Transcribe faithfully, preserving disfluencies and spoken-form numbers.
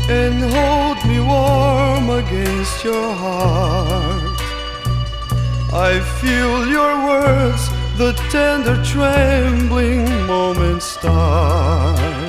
and hold me warm against your heart. I feel your words, the tender trembling moments start.